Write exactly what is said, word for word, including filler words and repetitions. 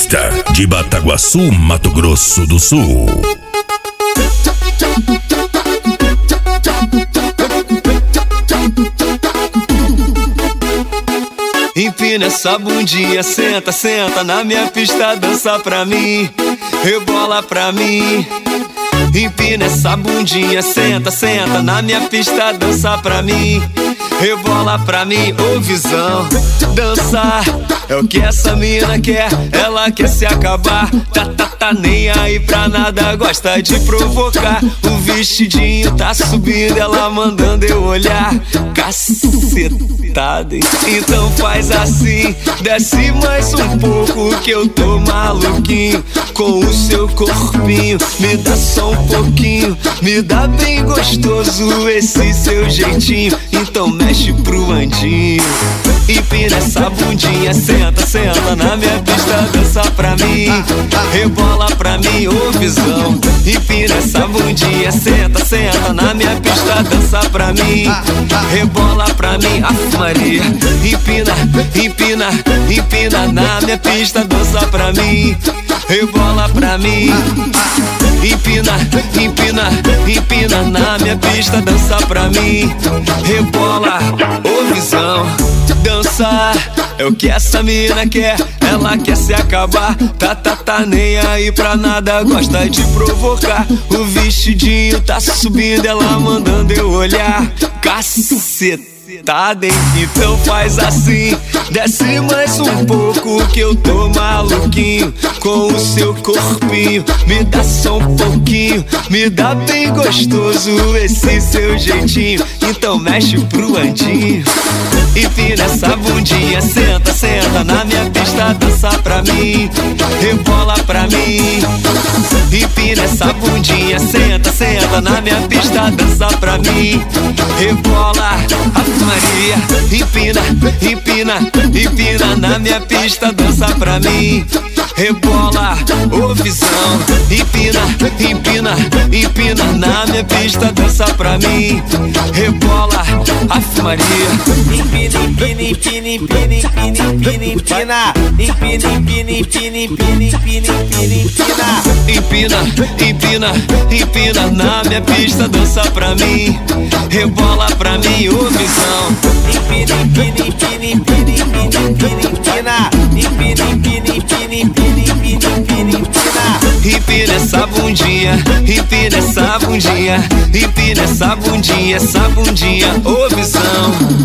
pista de Bataguaçu, Mato Grosso do Sul. Empina essa bundinha, senta, senta na minha pista, dança pra mim, rebola pra mim. Empina essa bundinha, senta, senta na minha pista, dança pra mim, rebola pra mim. Ô visão, dançar é o que essa mina quer, ela quer se acabar. Tá, tá, tá nem aí pra nada, gosta de provocar. O vestidinho tá subindo, ela mandando eu olhar. Cacetada, hein? Então faz assim, desce mais um pouco que eu tô maluquinho com o seu corpinho. Me dá só um pouquinho, me dá bem gostoso esse seu jeitinho. Então mexe pro andinho, empina essa bundinha, senta, senta na minha pista, dança pra mim, rebola pra mim, ô visão. Empina essa bundinha, senta, senta na minha pista, dança pra mim, rebola pra mim, Ave Maria. Empina, empina, empina na minha pista, dança pra mim, rebola pra mim. Empina, empina, empina na minha pista, dança pra mim, rebola, ô visão. Dançar é o que essa mina quer, ela quer se acabar. Tá, tá, tá nem aí pra nada, gosta de provocar. O vestidinho tá subindo, ela mandando eu olhar. Caceta. Então faz assim, desce mais um pouco que eu tô maluquinho com o seu corpinho. Me dá só um pouquinho, me dá bem gostoso esse seu jeitinho. Então mexe pro andinho, empina essa bundinha, senta, senta na minha pista, dança pra mim, rebola pra mim. Empina essa bundinha, senta, senta na minha pista, dança pra mim, rebola, Ave Maria. Empina, empina, empina na minha pista, dança pra mim, rebola, ô visão. Empina, empina, empina na minha pista, dança pra mim, rebola, Ave Maria. Empina, empina, empina, empina, empina, empina, empina. Empina, empina, empina, empina, empina, empina, empina. Empina, empina, empina na minha pista, dança pra mim, rebola pra mim, ô visão. Empina, empina, empina, empina, empina, empina, empina. Empina, empina, empina, empina, empina, empina, empina. Empina essa bundinha, empina essa bundinha, empina essa bundinha, essa bundinha, ô visão.